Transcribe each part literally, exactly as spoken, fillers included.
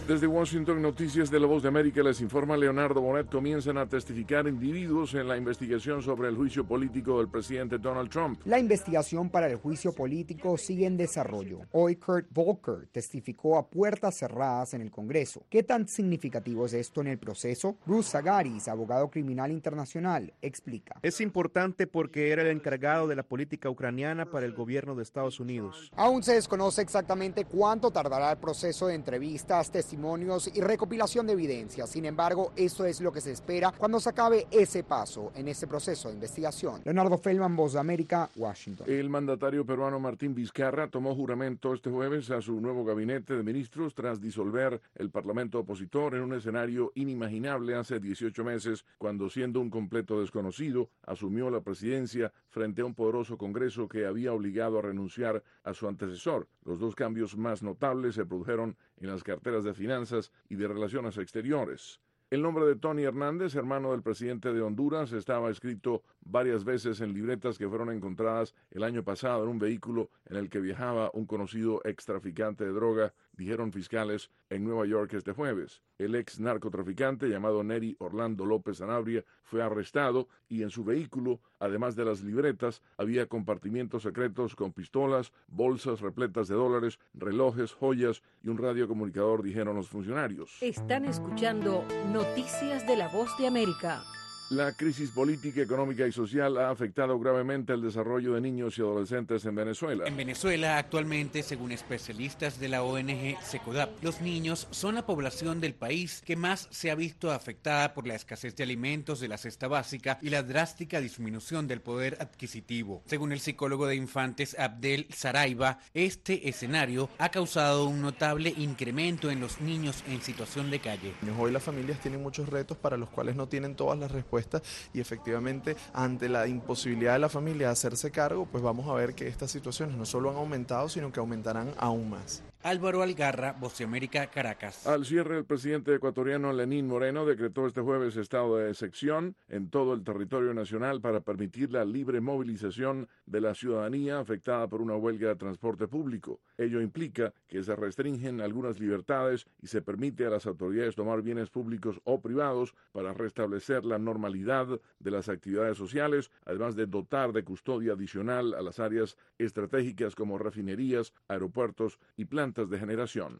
Desde Washington, Noticias de la Voz de América, les informa Leonardo Bonet. Comienzan a testificar individuos en la investigación sobre el juicio político del presidente Donald Trump. La investigación para el juicio político sigue en desarrollo. Hoy Kurt Volker testificó a puertas cerradas en el Congreso. ¿Qué tan significativo es esto en el proceso? Bruce Zagaris, abogado criminal internacional, explica. Es importante porque era el encargado de la política ucraniana para el gobierno de Estados Unidos. Aún se desconoce exactamente cuánto tardará el proceso de entrevistas, testimonios y recopilación de evidencia. Sin embargo, eso es lo que se espera cuando se acabe ese paso en este proceso de investigación. Leonardo Feldman, Voz de América, Washington. El mandatario peruano Martín Vizcarra tomó juramento este jueves a su nuevo gabinete de ministros tras disolver el parlamento opositor en un escenario inimaginable hace dieciocho meses, cuando, siendo un completo desconocido, asumió la presidencia frente a un poderoso Congreso que había obligado a renunciar a su antecesor. Los dos cambios más notables se produjeron en las carteras de finanzas y de relaciones exteriores. El nombre de Tony Hernández, hermano del presidente de Honduras, estaba escrito varias veces en libretas que fueron encontradas el año pasado en un vehículo en el que viajaba un conocido extraficante de droga, dijeron fiscales en Nueva York este jueves. El ex narcotraficante llamado Neri Orlando López Sanabria fue arrestado y en su vehículo, además de las libretas, había compartimientos secretos con pistolas, bolsas repletas de dólares, relojes, joyas y un radiocomunicador, dijeron los funcionarios. Están escuchando Noticias de la Voz de América. La crisis política, económica y social ha afectado gravemente el desarrollo de niños y adolescentes en Venezuela. En Venezuela, actualmente, según especialistas de la O N G SECODAP, los niños son la población del país que más se ha visto afectada por la escasez de alimentos de la cesta básica y la drástica disminución del poder adquisitivo. Según el psicólogo de infantes Abdel Saraiva, este escenario ha causado un notable incremento en los niños en situación de calle. Hoy las familias tienen muchos retos para los cuales no tienen todas las respuestas y efectivamente ante la imposibilidad de la familia de hacerse cargo, pues vamos a ver que estas situaciones no solo han aumentado, sino que aumentarán aún más. Álvaro Algarra, Voz de América, Caracas. Al cierre, el presidente ecuatoriano Lenín Moreno decretó este jueves estado de excepción en todo el territorio nacional para permitir la libre movilización de la ciudadanía afectada por una huelga de transporte público. Ello implica que se restringen algunas libertades y se permite a las autoridades tomar bienes públicos o privados para restablecer la normalidad de las actividades sociales, además de dotar de custodia adicional a las áreas estratégicas como refinerías, aeropuertos y plantas de generación.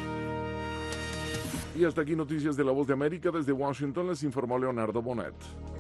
Y hasta aquí Noticias de la Voz de América. Desde Washington les informó Leonardo Bonet.